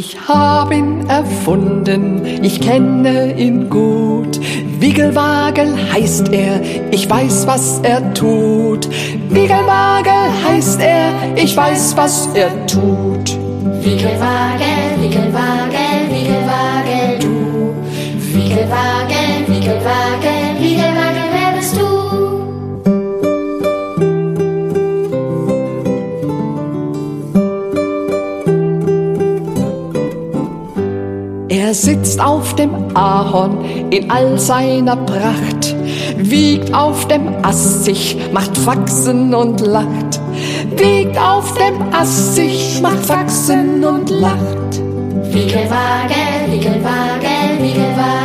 Ich hab ihn erfunden, ich kenne ihn gut. Wiegelwagel heißt er, ich weiß, was er tut. Wiegelwagel heißt er, ich weiß, was er tut. Wiegelwagel, Wiegelwagel, Wiegelwagel, du. Wiegelwagel, Wiegelwagel, Wiegelwagel, wer bist du? Er sitzt auf dem Ahorn in all seiner Pracht, wiegt auf dem Ast sich, macht Faxen und lacht. Wiegt auf dem Ast sich, macht Faxen und lacht. Wiegelwagel, Wiegelwagel, Wiegelwagel.